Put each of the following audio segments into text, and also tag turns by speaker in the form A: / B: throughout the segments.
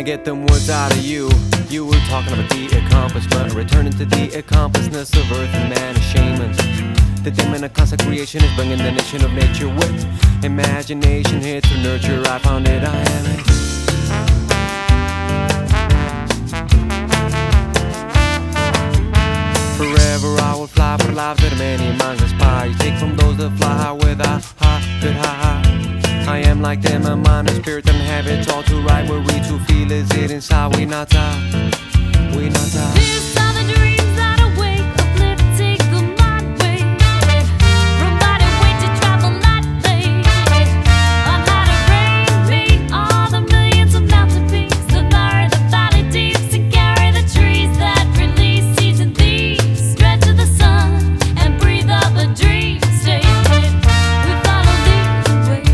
A: get them words out of you. You were talking about the accomplishment, returning to the accomplishedness of earth and man, a shaman. The demon of constant creation is bringing the nation of nature with imagination here to nurture. I found it, I am it. Forever I will fly for the lives that many minds aspire. You take from those that fly high with a good high. I am like them, my mind and spirit and habits all to right. Where we to feel is it inside, we not die. We not die.
B: These are the dreams that awake, uplifting the mind way. From body weight to travel lightly. On how to bring me all the millions of mountain peaks, the lower the valley deeps, and carry the trees that release seeds in these. Stretch to the sun and breathe up a dream state. We follow these ways.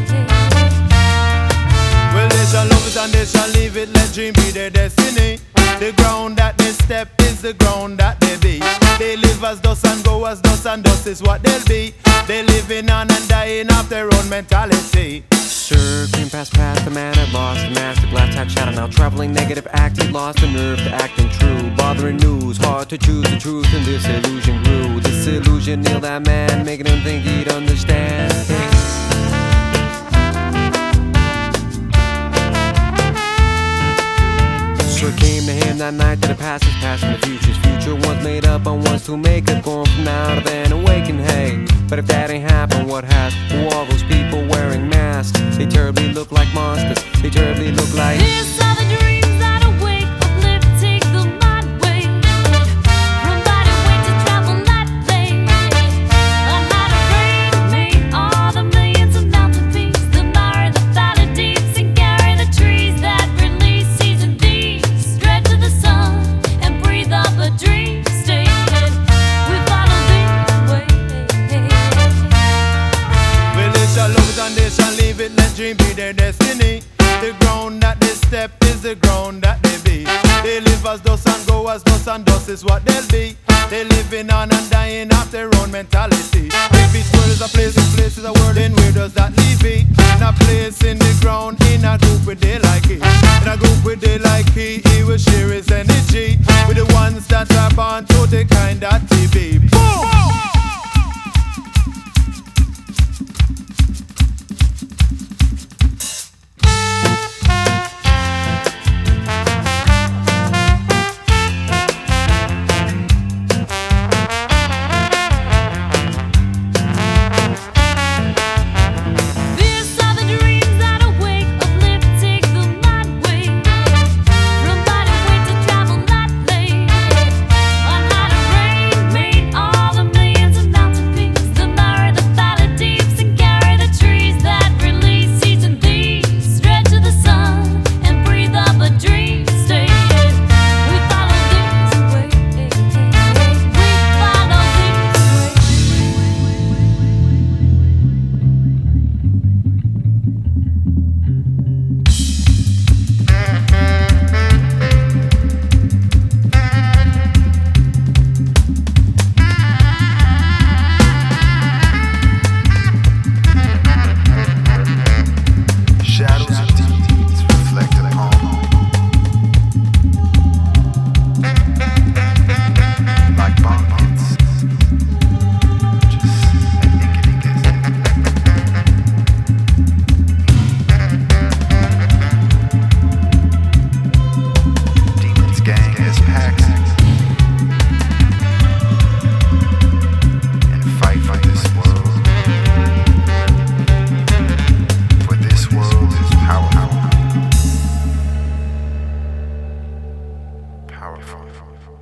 C: Well, they shall love it and they shall leave it. Let dream be their destiny. The ground that they step is the ground that they be. They live as dust and go as dust, and dust is what they'll be. They living on and dying of their own mentality.
A: Sure, cream past the man had lost the master glass type shadow. Now traveling negative act, he lost the nerve to acting true. Bothering news, hard to choose the truth, and this illusion grew. This illusion nailed that man, making him think he'd understand things. So it came to him that night that the past is past and the future's future. One's made up on ones to make it, going from now to then awaken, hey. But if that ain't happened, what has? Who are those people wearing masks? They terribly look like monsters, they terribly look like.
B: These are the dreams that awake, uplifting the mind way. From body weight to travel lightly. On how to bring me all the millions of mountain peaks, the lower the valley deeps, and carry the trees that release seeds in these. Stretch to the sun and breathe up a dream state. We follow these ways.
C: Well, they shall love it and they shall leave it. Let dream be their destiny. The ground that they step is the ground that they be. They live as dust and go as dust, and dust is what they'll be. They living on and dying of their own mentality. If each world is a place, this place is a world, then where does that leave it? In a place in the ground, in a group where they like it. In a group where they like it, he will share his energy with the ones that are born to the kind of TV. Boom!
B: These are the dreams that awake, uplifting the mind way. From body weight to travel lightly. On how to bring me all the millions of mountain peaks, the lower the valley deeps, and carry the trees that release seeds in these. Stretch to the sun and breathe up a dream state. We follow these ways. We follow
D: Shadows of deeds reflect upon like bonbons, just an inky Demons gang as packs and fight for this world. For this world is powerful. Powerful.